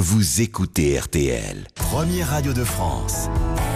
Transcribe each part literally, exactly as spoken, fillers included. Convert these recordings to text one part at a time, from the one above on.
vous écoutez R T L, première radio de France.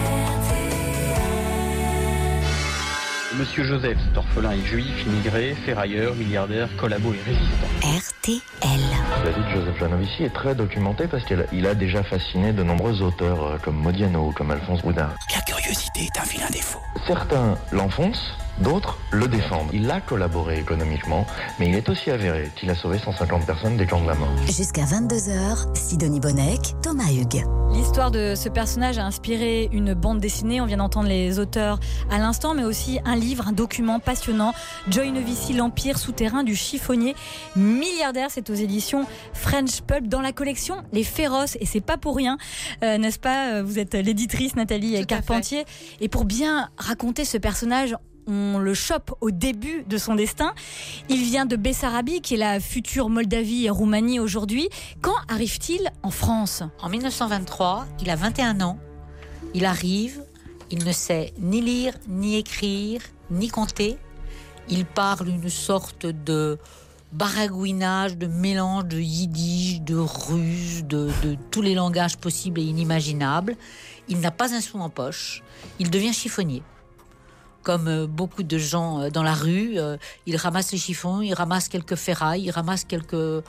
Monsieur Joseph, c'est orphelin et juif, immigré, ferrailleur, milliardaire, collabo et résistant. R T L. La vie de Joseph Janovici est très documentée parce qu'il a, il a déjà fasciné de nombreux auteurs euh, comme Modiano, comme Alphonse Boudin. La curiosité est un vilain défaut. Certains l'enfoncent, d'autres le défendent. Il a collaboré économiquement, mais il est aussi avéré qu'il a sauvé cent cinquante personnes des camps de la mort. Jusqu'à vingt-deux heures, Sidonie Bonnec, Thomas Hugues. L'histoire de ce personnage a inspiré une bande dessinée, on vient d'entendre les auteurs à l'instant, mais aussi un livre, un document passionnant, Joy Novici, l'empire souterrain du chiffonnier milliardaire, c'est aux éditions French Pulp, dans la collection Les Féroces, et c'est pas pour rien, euh, n'est-ce pas? Vous êtes l'éditrice Nathalie Tout Carpentier, et pour bien raconter ce personnage, on le chope au début de son destin. Il vient de Bessarabie, qui est la future Moldavie et Roumanie aujourd'hui. Quand arrive-t-il en France? En mille neuf cent vingt-trois, il a vingt et un ans. Il arrive, il ne sait ni lire, ni écrire, ni compter. Il parle une sorte de baragouinage, de mélange de yiddish, de russe, de, de tous les langages possibles et inimaginables. Il n'a pas un sou en poche. Il devient chiffonnier. Comme beaucoup de gens dans la rue, il ramasse les chiffons, il ramasse quelques ferrailles, il ramasse quelques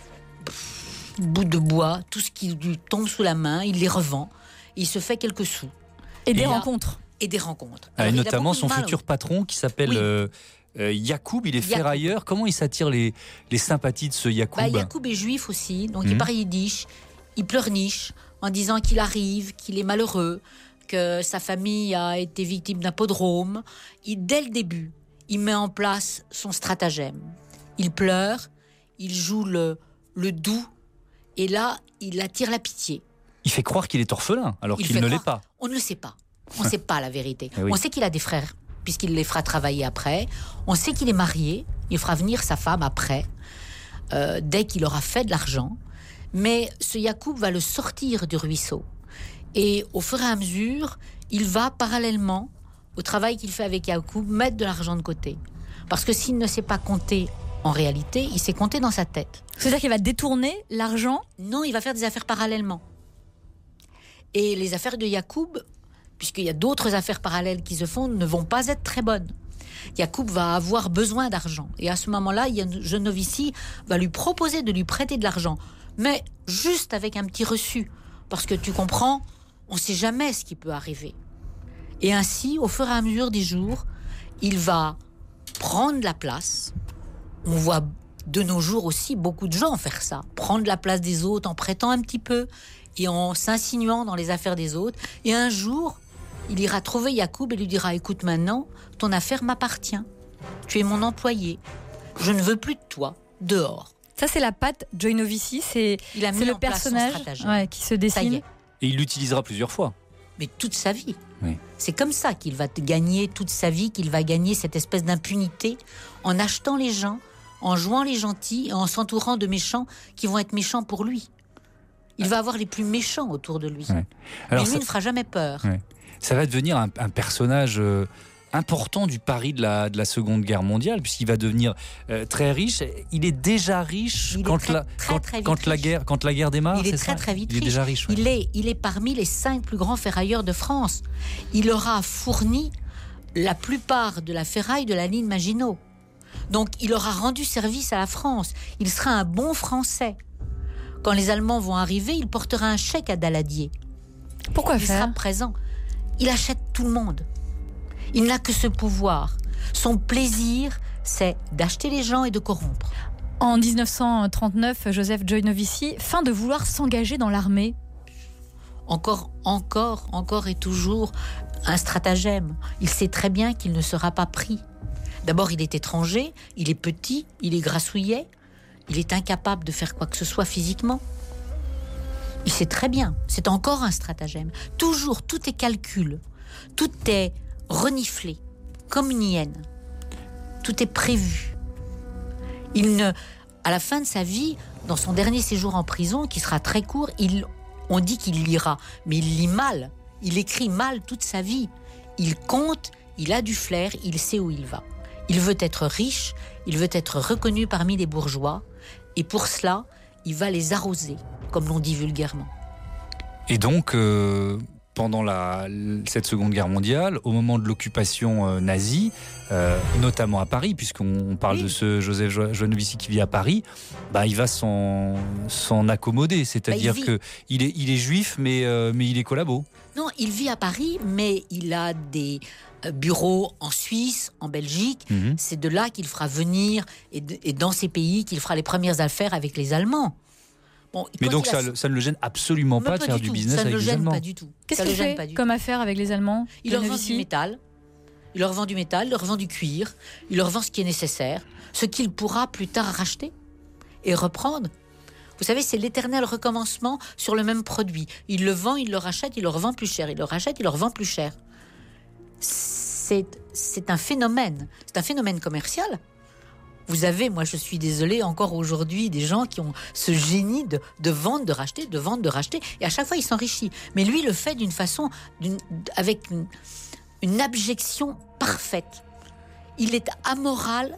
bouts de bois, tout ce qui lui tombe sous la main, il les revend, il se fait quelques sous. Et, et des a, rencontres. Et des rencontres. Alors, et notamment son mal, futur patron qui s'appelle... Oui. Euh, Euh, Yacoub, il est Yacoub. ferrailleur. Comment il s'attire les, les sympathies de ce Yacoub? bah, Yacoub est juif aussi, donc mmh. il parle yiddish, il pleurniche en disant qu'il arrive, qu'il est malheureux, que sa famille a été victime d'un pogrom. Il, dès le début, il met en place son stratagème. Il pleure, il joue le, le doux, et là, il attire la pitié. Il fait croire qu'il est orphelin, alors il qu'il ne croire, l'est pas. On ne le sait pas. On ne sait pas la vérité. Oui. On sait qu'il a des frères, puisqu'il les fera travailler après. On sait qu'il est marié, il fera venir sa femme après, euh, dès qu'il aura fait de l'argent. Mais ce Yacoub va le sortir du ruisseau. Et au fur et à mesure, il va parallèlement au travail qu'il fait avec Yacoub mettre de l'argent de côté. Parce que s'il ne sait pas compter en réalité, il sait compter dans sa tête. C'est-à-dire qu'il va détourner l'argent? Non, il va faire des affaires parallèlement. Et les affaires de Yacoub, puisqu'il y a d'autres affaires parallèles qui se font, ne vont pas être très bonnes. Yacoub va avoir besoin d'argent. Et à ce moment-là, Janovici va lui proposer de lui prêter de l'argent. Mais juste avec un petit reçu. Parce que tu comprends, on ne sait jamais ce qui peut arriver. Et ainsi, au fur et à mesure des jours, il va prendre la place. On voit de nos jours aussi beaucoup de gens faire ça. Prendre la place des autres en prêtant un petit peu et en s'insinuant dans les affaires des autres. Et un jour, il ira trouver Yacoub et lui dira « Écoute, maintenant, ton affaire m'appartient. Tu es mon employé. Je ne veux plus de toi. Dehors. » Ça, c'est la patte Joy Novici. C'est, il a c'est mis le en place personnage son stratagème. ouais, qui se dessine. Et il l'utilisera plusieurs fois. Mais toute sa vie. Oui. C'est comme ça qu'il va gagner toute sa vie, qu'il va gagner cette espèce d'impunité en achetant les gens, en jouant les gentils et en s'entourant de méchants qui vont être méchants pour lui. Il va avoir les plus méchants autour de lui. Ouais. Alors Mais lui ça... ne fera jamais peur. Ouais. Ça va devenir un, un personnage euh, important du Paris de la, de la Seconde Guerre mondiale, puisqu'il va devenir euh, très riche. Il est déjà riche il quand, très, la, très, quand, très quand, la guerre, quand la guerre démarre. Il est, c'est très ça très vite il est riche. déjà riche. Ouais. Il, est, il est parmi les cinq plus grands ferrailleurs de France. Il aura fourni la plupart de la ferraille de la ligne Maginot. Donc il aura rendu service à la France. Il sera un bon Français. Quand les Allemands vont arriver, il portera un chèque à Daladier. Pourquoi il faire sera présent. Il achète tout le monde. Il n'a que ce pouvoir. Son plaisir, c'est d'acheter les gens et de corrompre. En dix-neuf cent trente-neuf, Joseph Joy Novici feint de vouloir s'engager dans l'armée. Encore, encore, encore et toujours un stratagème. Il sait très bien qu'il ne sera pas pris. D'abord, il est étranger, il est petit, il est grassouillet, il est incapable de faire quoi que ce soit physiquement. Il sait très bien, c'est encore un stratagème. Toujours, tout est calcul, tout est reniflé, comme une hyène. Tout est prévu. Il ne, à la fin de sa vie, dans son dernier séjour en prison, qui sera très court, il, on dit qu'il lira, mais il lit mal. Il écrit mal toute sa vie. Il compte, il a du flair, il sait où il va. Il veut être riche, il veut être reconnu parmi les bourgeois, et pour cela, il va les arroser, comme l'on dit vulgairement. Et donc, euh, pendant la, cette Seconde Guerre mondiale, au moment de l'occupation euh, nazie, euh, notamment à Paris, puisqu'on parle oui. de ce Joseph Joinovici qui vit à Paris, bah, il va s'en, s'en accommoder. C'est-à-dire bah, qu'il est, il est juif, mais, euh, mais il est collabo. Non, il vit à Paris, mais il a des bureaux en Suisse, en Belgique. Mmh. C'est de là qu'il fera venir, et, de, et dans ces pays, qu'il fera les premières affaires avec les Allemands. Bon, mais donc ça, a... ça ne le gêne absolument pas, pas de faire du tout. business avec les Allemands. Ça ne le gêne pas du tout. Qu'est-ce qu'il fait comme affaire avec les Allemands? Il leur vend du métal, il leur vend du métal, il leur vend du cuir, il leur vend ce qui est nécessaire, ce qu'il pourra plus tard racheter et reprendre. Vous savez, c'est l'éternel recommencement sur le même produit. Il le vend, il le rachète, il le revend plus cher, il le rachète, il le revend plus cher. C'est, c'est un phénomène, c'est un phénomène commercial. Vous avez, moi je suis désolée, encore aujourd'hui, des gens qui ont ce génie de, de vendre, de racheter, de vendre, de racheter, et à chaque fois il s'enrichit. Mais lui le fait d'une façon, d'une, avec une, une abjection parfaite. Il est amoral.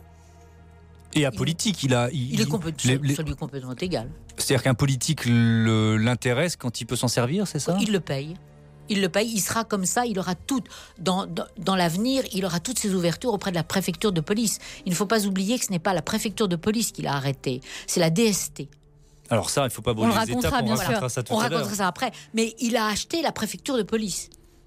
Et apolitique, il, il a... Il, il est complètement, les, les... complètement égal. C'est-à-dire qu'un politique le, l'intéresse quand il peut s'en servir, c'est ça ? Il le paye. Il le paye, il sera comme ça, il aura tout, dans, dans, dans l'avenir, il aura toutes ses ouvertures auprès de la préfecture de police. Il ne faut pas oublier que ce n'est pas la préfecture de police qui l'a arrêté, c'est la D S T. Alors ça, il ne faut pas brûler les étapes, on racontera voilà. ça tout on à l'heure. On racontera ça après, mais il a acheté la préfecture de police.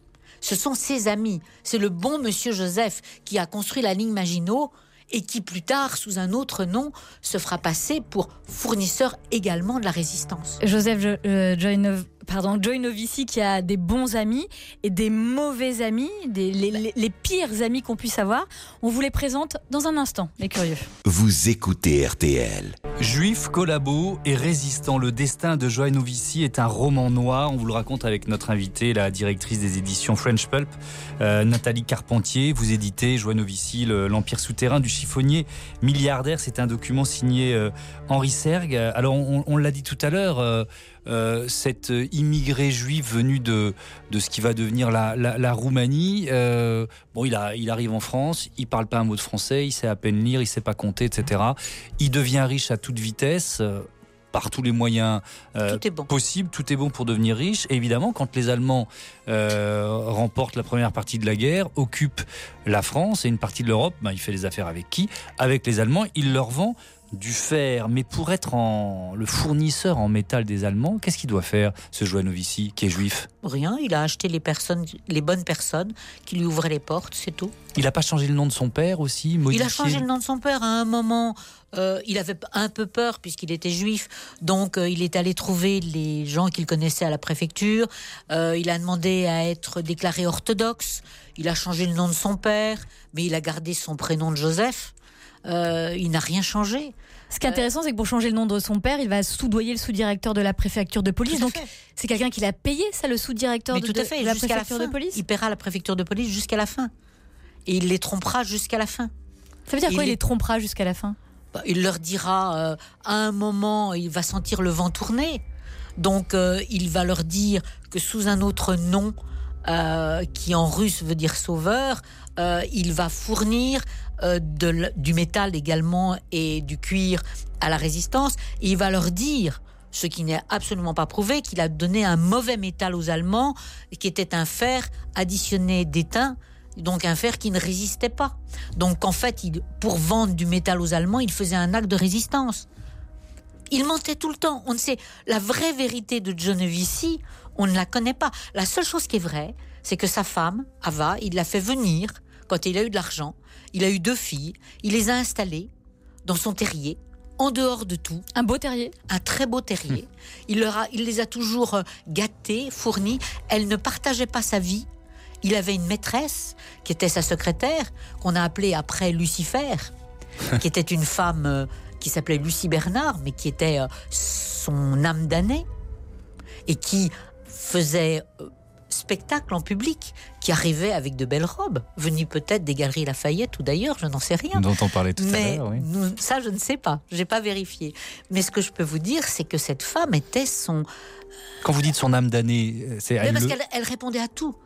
Ce sont ses amis, c'est le bon monsieur Joseph qui a construit la ligne Maginot et qui plus tard, sous un autre nom, se fera passer pour fournisseur également de la résistance. Joseph jo- euh, Joinov- pardon, Joinovici qui a des bons amis et des mauvais amis, des, les, les, les pires amis qu'on puisse avoir. On vous les présente dans un instant, les curieux. Vous écoutez R T L. Juif, collabo et résistant, le destin de Joinovici est un roman noir. On vous le raconte avec notre invitée, la directrice des éditions French Pulp, euh, Nathalie Carpentier. Vous éditez Joinovici, le, l'empire souterrain du chiffonnier milliardaire. C'est un document signé euh, Henri Sergue. Alors on, on l'a dit tout à l'heure, euh, euh, cette immigré juif venu de, de ce qui va devenir la, la, la Roumanie, euh, bon, il, a, il arrive en France, il parle pas un mot de français, il sait à peine lire, il sait pas compter, et cetera. Il devient riche à toute vitesse, euh, par tous les moyens euh, tout est bon. possibles, tout est bon pour devenir riche. Et évidemment, quand les Allemands euh, remportent la première partie de la guerre, occupent la France et une partie de l'Europe, ben, il fait les affaires avec qui ? Avec les Allemands, il leur vend du fer. Mais pour être en, le fournisseur en métal des Allemands, qu'est-ce qu'il doit faire, ce Joinovici, qui est juif ? Rien, il a acheté les personnes, les bonnes personnes qui lui ouvraient les portes, c'est tout. Il n'a pas changé le nom de son père aussi, modifié ? Il a changé le nom de son père à un moment. Euh, il avait un peu peur puisqu'il était juif, donc euh, il est allé trouver les gens qu'il connaissait à la préfecture. Euh, il a demandé à être déclaré orthodoxe. Il a changé le nom de son père, mais il a gardé son prénom de Joseph. Euh, il n'a rien changé. Ce qui est intéressant, c'est que pour changer le nom de son père, il va soudoyer le sous-directeur de la préfecture de police. Donc, fait. C'est quelqu'un qui l'a payé, ça, le sous-directeur de, tout à fait, de la jusqu'à préfecture la fin. de police. Il paiera la préfecture de police jusqu'à la fin. Et il les trompera jusqu'à la fin. Ça veut dire et quoi, il les... les trompera jusqu'à la fin ? Bah, il leur dira, euh, à un moment, il va sentir le vent tourner. Donc, euh, il va leur dire que sous un autre nom, euh, qui en russe veut dire sauveur, euh, il va fournir euh, de, du métal également et du cuir à la résistance. Et il va leur dire, ce qui n'est absolument pas prouvé, qu'il a donné un mauvais métal aux Allemands, qui était un fer additionné d'étain, donc un fer qui ne résistait pas. Donc en fait, il, pour vendre du métal aux Allemands, il faisait un acte de résistance. Il mentait tout le temps. On ne sait, la vraie vérité de Joinovici, on ne la connaît pas. La seule chose qui est vraie, c'est que sa femme, Ava, il l'a fait venir quand il a eu de l'argent. Il a eu deux filles. Il les a installées dans son terrier, en dehors de tout. Un beau terrier ? Un très beau terrier. Mmh. Il, leur a, il les a toujours gâtées, fournies. Elle ne partageait pas sa vie. Il avait une maîtresse qui était sa secrétaire, qu'on a appelée après Lucifer, qui était une femme euh, qui s'appelait Lucie Bernard, mais qui était euh, son âme damnée, et qui faisait euh, spectacle en public, qui arrivait avec de belles robes, venues peut-être des Galeries Lafayette ou d'ailleurs, je n'en sais rien. Dont on parlait tout mais à l'heure, oui. Nous, ça, je ne sais pas, je n'ai pas vérifié. Mais ce que je peux vous dire, c'est que cette femme était son... Quand vous dites son âme damnée, c'est... Mais elle parce le... qu'elle elle répondait à tout.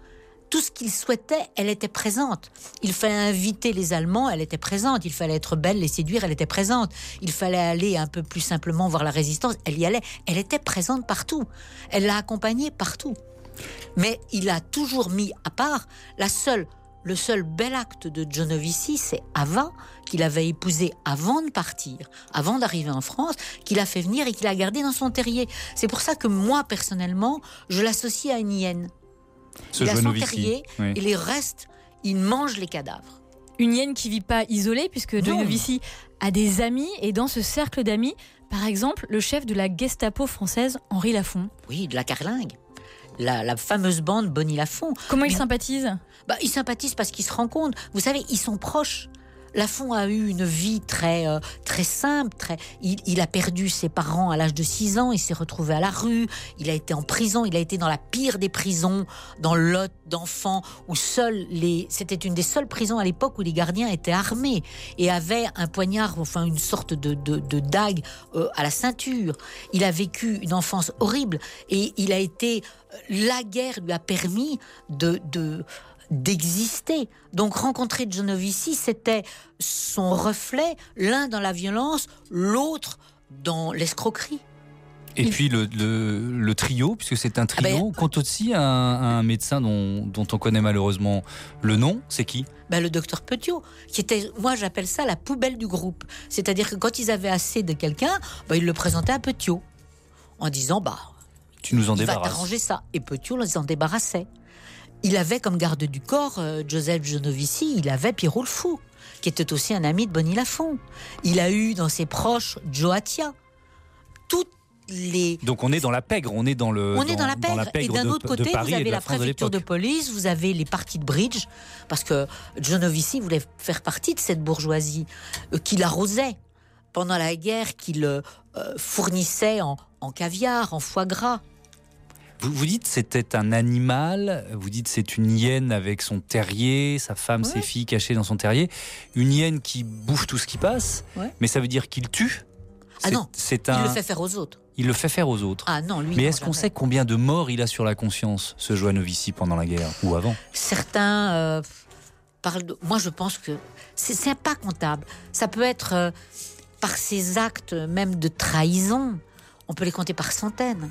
tout ce qu'il souhaitait, elle était présente. Il fallait inviter les Allemands, elle était présente. Il fallait être belle, les séduire, elle était présente. Il fallait aller un peu plus simplement voir la résistance, elle y allait. Elle était présente partout. Elle l'a accompagnée partout. Mais il a toujours mis à part la seule, le seul bel acte de Genovisi, c'est Ava, qu'il avait épousée avant de partir, avant d'arriver en France, qu'il a fait venir et qu'il a gardé dans son terrier. C'est pour ça que moi, personnellement, je l'associe à une hyène. Ce il a son Genovisi, terrier, oui. et les restes, il mange les cadavres. Une hyène qui vit pas isolée, puisque Genovisi a des amis, et dans ce cercle d'amis, par exemple, le chef de la Gestapo française, Henri Lafont. Oui, de la Carlingue. La, la fameuse bande Bonnie Lafont. Comment il Mais, sympathise bah, il sympathise parce qu'ils se rencontrent. Vous savez, ils sont proches. Lafont a eu une vie très, euh, très simple. Très... Il, il a perdu ses parents à l'âge de six ans. Il s'est retrouvé à la rue. Il a été en prison. Il a été dans la pire des prisons, dans l'hôte d'enfants, où seuls les... C'était une des seules prisons à l'époque où les gardiens étaient armés et avaient un poignard, enfin une sorte de, de, de dague euh, à la ceinture. Il a vécu une enfance horrible et il a été... La guerre lui a permis de... de d'exister. Donc rencontrer Genovisi, c'était son reflet, l'un dans la violence, l'autre dans l'escroquerie. Et Il... puis le, le, le trio, puisque c'est un trio, ah ben... compte aussi un, un médecin dont, dont on connaît malheureusement le nom, c'est qui ? Ben, le docteur Petiot, qui était, moi j'appelle ça la poubelle du groupe. C'est-à-dire que quand ils avaient assez de quelqu'un, ben, ils le présentaient à Petiot, en disant, bah, tu nous en il débarrasses. va t'arranger ça. Et Petiot les en débarrassait. Il avait comme garde du corps euh, Joseph Genovisi, il avait Pierrot le Fou, qui était aussi un ami de Bonnie Lafont. Il a eu dans ses proches Joatia. Toutes les... Donc on est dans la pègre, on est dans le. On dans, est dans la pègre. dans la pègre et d'un de, autre côté, de Paris vous avez et de la, la France préfecture de, de police, vous avez les parties de bridge, parce que Genovisi voulait faire partie de cette bourgeoisie euh, qui l'arrosait pendant la guerre, qui le euh, fournissait en, en caviar, en foie gras. Vous, vous dites c'était un animal, vous dites c'est une hyène avec son terrier, sa femme, ouais. ses filles cachées dans son terrier. Une hyène qui bouffe tout ce qui passe, ouais. mais ça veut dire qu'il tue ? Ah non, c'est un... il le fait faire aux autres. Il le fait faire aux autres. Ah non, lui. Mais non, est-ce qu'on jamais. sait combien de morts il a sur la conscience, ce Genovisi, pendant la guerre ou avant ? Certains euh, parlent de... Moi, je pense que c'est, c'est pas comptable. Ça peut être euh, par ses actes même de trahison. On peut les compter par centaines.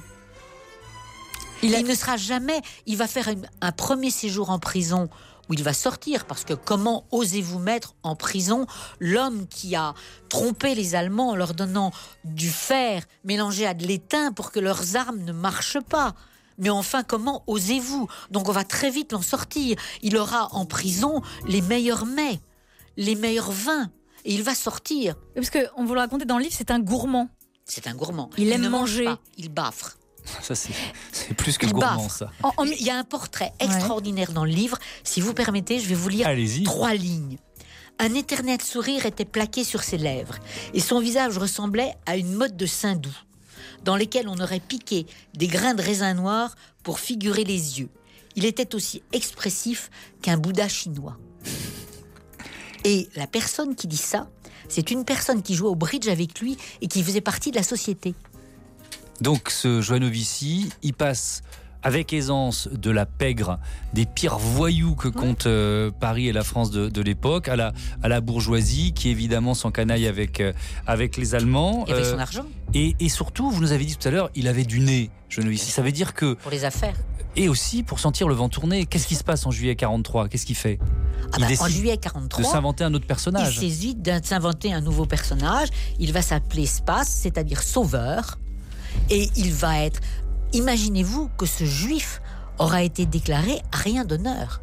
Il, a... il ne sera jamais... Il va faire une, un premier séjour en prison où il va sortir, parce que comment osez-vous mettre en prison l'homme qui a trompé les Allemands en leur donnant du fer mélangé à de l'étain pour que leurs armes ne marchent pas ? Mais enfin, comment osez-vous ? Donc on va très vite l'en sortir. Il aura en prison les meilleurs mets, les meilleurs vins, et il va sortir. Parce qu'on vous le racontait dans le livre, c'est un gourmand. C'est un gourmand. Il, il aime ne manger. Mange pas, il baffre. Ça, c'est, c'est plus que il gourmand, baffre. ça. En, en, il y a un portrait extraordinaire ouais. dans le livre. Si vous permettez, je vais vous lire Allez-y. trois lignes. Un éternel sourire était plaqué sur ses lèvres, et son visage ressemblait à une motte de saindoux, dans lesquelles on aurait piqué des grains de raisin noir pour figurer les yeux. Il était aussi expressif qu'un Bouddha chinois. Et la personne qui dit ça, c'est une personne qui jouait au bridge avec lui et qui faisait partie de la société. Donc ce Genovisi, il passe avec aisance de la pègre, des pires voyous que comptent euh, Paris et la France de, de l'époque, à la, à la bourgeoisie qui évidemment s'encanaille avec, euh, avec les Allemands. Et avec euh, son argent. Et, et surtout, vous nous avez dit tout à l'heure, il avait du nez, Genovisi. Ça veut dire que... Pour les affaires. Et aussi pour sentir le vent tourner. Qu'est-ce qui se passe en juillet quarante-trois ? Qu'est-ce qu'il fait ? ah bah, En juillet quarante-trois, de s'inventer un autre personnage. Il saisit de s'inventer un nouveau personnage. Il va s'appeler Spass, c'est-à-dire sauveur. Et il va être... Imaginez-vous que ce juif aura été déclaré à rien d'honneur.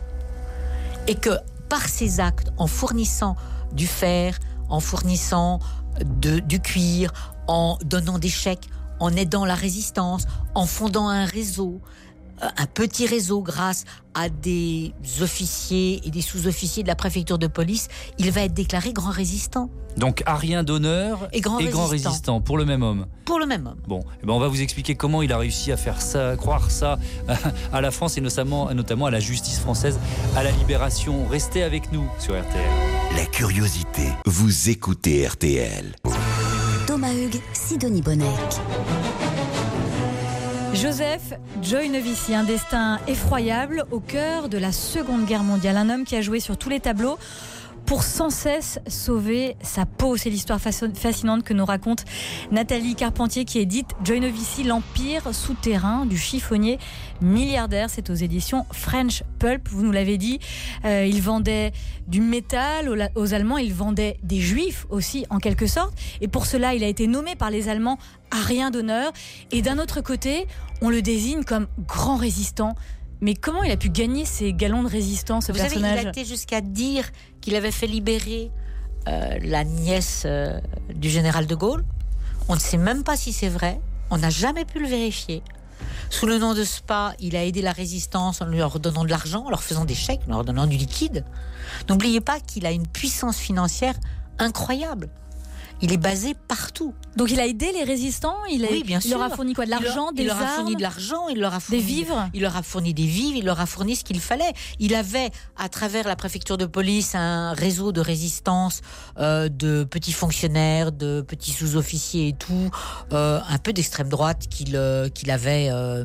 Et que par ses actes, en fournissant du fer, en fournissant de, du cuir, en donnant des chèques, en aidant la résistance, en fondant un réseau, un petit réseau grâce à des officiers et des sous-officiers de la préfecture de police, il va être déclaré grand résistant. Donc à rien d'honneur et grand, et résistant. grand résistant pour le même homme. Pour le même homme. Bon, eh ben on va vous expliquer comment il a réussi à faire ça, croire ça à la France et notamment, notamment à la justice française, à la libération. Restez avec nous sur R T L. La curiosité, vous écoutez R T L. Thomas Hugues, Sidonie Bonnec. Joseph Joynovici, un destin effroyable au cœur de la Seconde Guerre mondiale. Un homme qui a joué sur tous les tableaux pour sans cesse sauver sa peau. C'est l'histoire fascinante que nous raconte Nathalie Carpentier, qui édite Joynovici, l'empire souterrain du chiffonnier milliardaire. C'est aux éditions French Pulp. Vous nous l'avez dit, euh, il vendait du métal aux, aux Allemands, il vendait des Juifs aussi en quelque sorte. Et pour cela, il a été nommé par les Allemands Arien d'honneur. Et d'un autre côté, on le désigne comme grand résistant. Mais comment il a pu gagner ces galons de résistance, ce Vous personnage ? savez, il a été jusqu'à dire qu'il avait fait libérer euh, la nièce euh, du général de Gaulle. On ne sait même pas si c'est vrai. On n'a jamais pu le vérifier. Sous le nom de Spa, il a aidé la résistance en leur donnant de l'argent, en leur faisant des chèques, en leur donnant du liquide. N'oubliez pas qu'il a une puissance financière incroyable. Il est basé partout. Donc il a aidé les résistants, il, a, oui, bien il sûr. leur a fourni quoi, de l'argent, il des leur, il leur armes, a fourni de l'argent, il leur a fourni des vivres. Il leur a fourni des vivres, il leur a fourni ce qu'il fallait. Il avait, à travers la préfecture de police, un réseau de résistance, euh, de petits fonctionnaires, de petits sous-officiers et tout, euh, un peu d'extrême droite qu'il, euh, qu'il avait euh,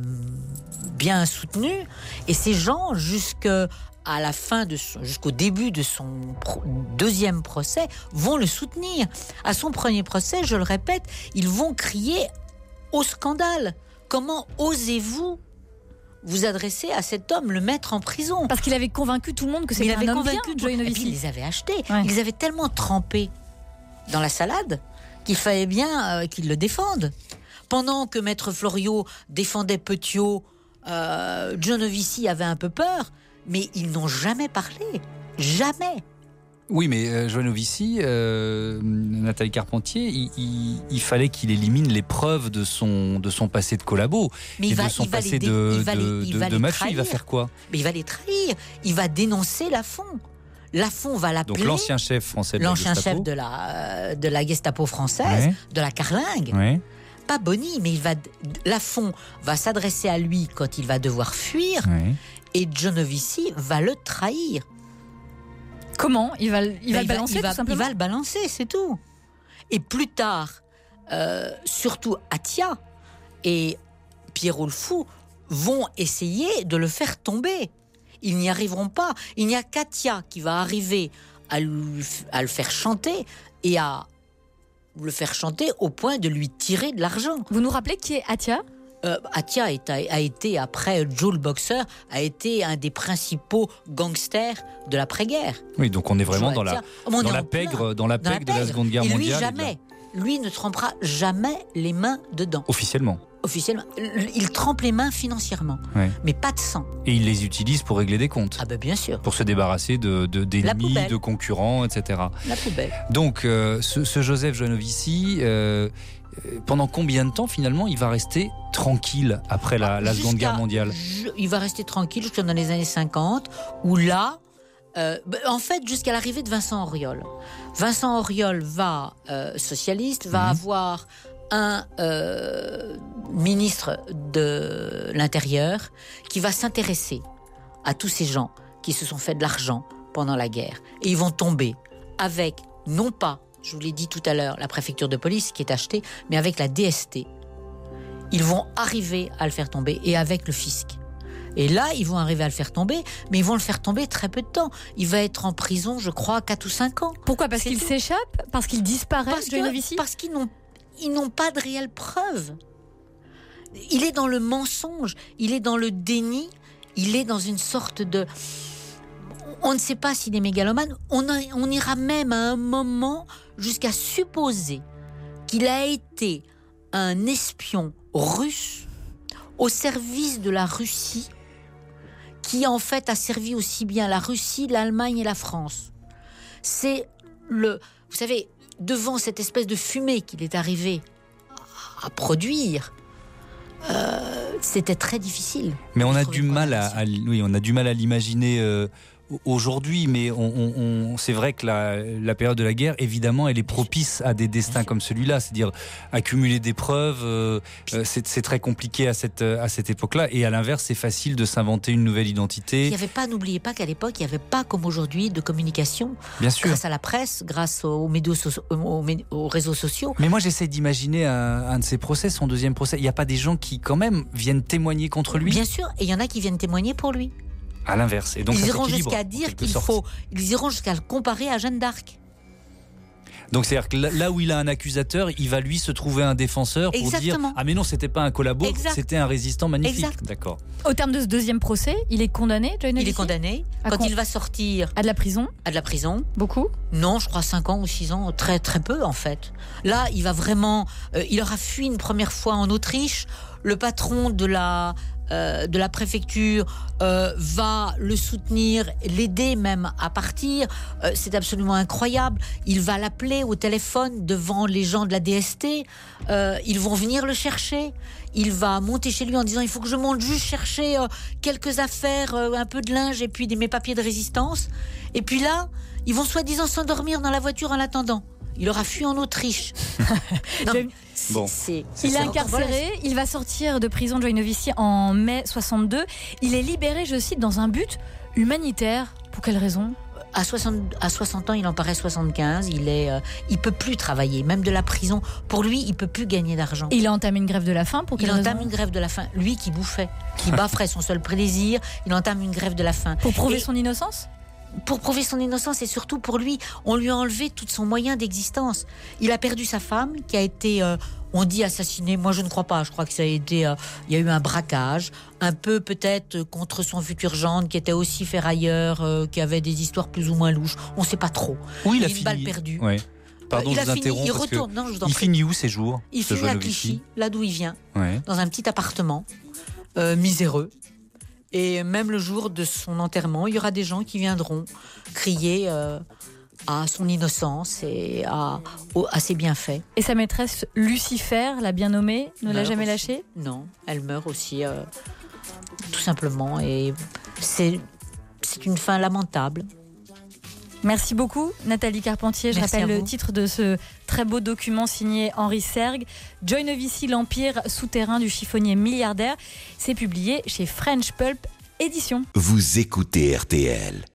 bien soutenu. Et ces gens, jusque à la fin de son, jusqu'au début de son pro, deuxième procès, vont le soutenir. À son premier procès, je le répète, ils vont crier au scandale. Comment osez-vous vous adresser à cet homme, le mettre en prison ? Parce qu'il avait convaincu tout le monde que c'était un homme bien, Joynovici. Et puis ils les avaient achetés. Ouais. Ils les avaient tellement trempés dans la salade qu'il fallait bien euh, qu'ils le défendent. Pendant que Maître Floriot défendait Petiot, euh, Joynovici avait un peu peur. Mais ils n'ont jamais parlé. Jamais. Oui, mais euh, Joynovici, euh, Nathalie Carpentier, il, il, il fallait qu'il élimine les preuves de son, de son passé de collabo. Mais et il va, de son il va passé les dé- de, il va les- de, il de, va de les mafieux. trahir. Il va faire quoi ? Mais il va les trahir. Il va dénoncer Lafont. Lafont va l'appeler. Donc l'ancien chef français de la L'ancien Gestapo. chef de la, de la Gestapo française, Ouais. de la Carlingue. Ouais. Pas Bonny, mais il va, Lafont va s'adresser à lui quand il va devoir fuir. Ouais. Et Joynovici va le trahir. Comment ? Il va, il va Ben, le balancer il va, tout simplement. il va le balancer, c'est tout. Et plus tard, euh, surtout Atia et Pierrot le Fou vont essayer de le faire tomber. Ils n'y arriveront pas. Il n'y a qu'Atia qui va arriver à, lui, à le faire chanter et à le faire chanter au point de lui tirer de l'argent. Vous nous rappelez qui est Atia ? Euh, Atia est, a, a été, après Joe le boxeur, a été un des principaux gangsters de l'après-guerre. Oui, donc on est vraiment Joe dans la, Atia. On dans est la en pègre, plein. dans la Dans la pègre de la pègre. Seconde Guerre Et lui, mondiale. jamais. Lui ne trempera jamais les mains dedans. Officiellement. Officiellement. Il trempe les mains financièrement, Ouais. mais pas de sang. Et il les utilise pour régler des comptes. Ah ben bien sûr, Pour se débarrasser de, de, La d'ennemis, poubelle. de concurrents, et cetera. la poubelle. Donc, euh, ce, ce Joseph Joynovici, euh, euh, pendant combien de temps, finalement, il va rester tranquille après la, la Seconde Jusqu'à- Guerre mondiale ? je- Il va rester tranquille jusqu'à dans les années cinquante, où là, euh, ben, en fait, jusqu'à l'arrivée de Vincent Auriol. Vincent Auriol va, euh, socialiste, va Mhm. avoir un euh, ministre de l'Intérieur qui va s'intéresser à tous ces gens qui se sont fait de l'argent pendant la guerre. Et ils vont tomber avec, non pas, je vous l'ai dit tout à l'heure, la préfecture de police qui est achetée, mais avec la D S T. Ils vont arriver à le faire tomber, et avec le fisc. Et là, ils vont arriver à le faire tomber, mais ils vont le faire tomber très peu de temps. Il va être en prison, je crois, quatre ou cinq ans. Pourquoi ? Parce C'est qu'il tout. s'échappe ? Parce qu'il disparaît, Parce, que- Joynovici ? parce qu'ils n'ont, ils n'ont pas de réelles preuves. Il est dans le mensonge, il est dans le déni, il est dans une sorte de... On ne sait pas s'il est mégalomane. On, a- on ira même à un moment jusqu'à supposer qu'il a été un espion russe au service de la Russie, qui en fait a servi aussi bien la Russie, l'Allemagne et la France. C'est le... Vous savez, devant cette espèce de fumée qu'il est arrivé à produire, euh, c'était très difficile. Mais on de a trouver du une mal à, condamnation. à- oui, on a du mal à l'imaginer euh, aujourd'hui, mais on, on, on, c'est vrai que la, la période de la guerre, évidemment, elle est propice à des destins comme celui-là. C'est-à-dire accumuler des preuves, euh, c'est, c'est très compliqué à cette, à cette époque-là. Et à l'inverse, c'est facile de s'inventer une nouvelle identité. Il y avait pas, n'oubliez pas qu'à l'époque, il n'y avait pas comme aujourd'hui de communication. Bien sûr. Grâce à la presse, grâce aux, médios, aux, aux réseaux sociaux. Mais moi, j'essaie d'imaginer un, un de ses procès, son deuxième procès. Il n'y a pas des gens qui, quand même, viennent témoigner contre lui ? Bien sûr, et il y en a qui viennent témoigner pour lui. À l'inverse. Et donc, ils ça iront s'équilibre, jusqu'à dire qu'il sorte. faut. Ils iront jusqu'à le comparer à Jeanne d'Arc. Donc c'est-à-dire que là où il a un accusateur, il va lui se trouver un défenseur pour Exactement. dire ah mais non, c'était pas un collabo, exact. C'était un résistant magnifique. Exact. D'accord. Au terme de ce deuxième procès, il est condamné, Joy Novici ? Il est condamné. À Quand con... il va sortir à de la prison. À de la prison. Beaucoup ? Non, je crois cinq ans ou six ans, très très peu en fait. Là, il va vraiment. Euh, il aura fui une première fois en Autriche. Le patron de la euh, de la préfecture euh, va le soutenir, l'aider même à partir. Euh, c'est absolument incroyable. Il va l'appeler au téléphone devant les gens de la D S T. Euh, ils vont venir le chercher. Il va monter chez lui en disant il faut que je monte juste chercher euh, quelques affaires, euh, un peu de linge et puis des, mes papiers de résistance. Et puis là, ils vont soi-disant s'endormir dans la voiture en l'attendant. Il aura fui en Autriche. Non, c'est, bon. c'est, c'est, il est incarcéré, il va sortir de prison, Joy Novici, en mai soixante-deux. Il est libéré, je cite, dans un but humanitaire. Pour quelle raison ? À soixante, à soixante ans, il en paraît soixante-quinze. Il est, euh, il peut plus travailler, même de la prison. Pour lui, il peut plus gagner d'argent. Et il a entamé une grève de la faim. Pour quelle il raison ? entame une grève de la faim. Lui qui bouffait, qui bafferait son seul plaisir, il entame une grève de la faim. Pour prouver et, son innocence ? Pour prouver son innocence et surtout pour lui, on lui a enlevé tout son moyen d'existence. Il a perdu sa femme qui a été, euh, on dit assassinée. Moi, je ne crois pas. Je crois que ça a été, euh, il y a eu un braquage, un peu peut-être contre son futur gendre qui était aussi ferrailleur, euh, qui avait des histoires plus ou moins louches. On ne sait pas trop. Oui, il a une fini. balle perdue. Ouais. Pardon, euh, il je vous a fini, interromps. il parce retourne. que Non, je vous en il prie. finit où ces jours ? Il finit à Clichy, là d'où il vient, ouais. dans un petit appartement euh, miséreux. Et même le jour de son enterrement, il y aura des gens qui viendront crier euh, à son innocence et à, à ses bienfaits. Et sa maîtresse Lucifer, la bien nommée, ne l'a jamais aussi. lâchée ? Non, elle meurt aussi, euh, tout simplement. Et c'est, c'est une fin lamentable. Merci beaucoup Nathalie Carpentier. Je Merci rappelle à le vous. titre de ce très beau document signé Henri Sergue, Joy Novici, l'empire souterrain du chiffonnier milliardaire. C'est publié chez French Pulp Éditions. Vous écoutez R T L.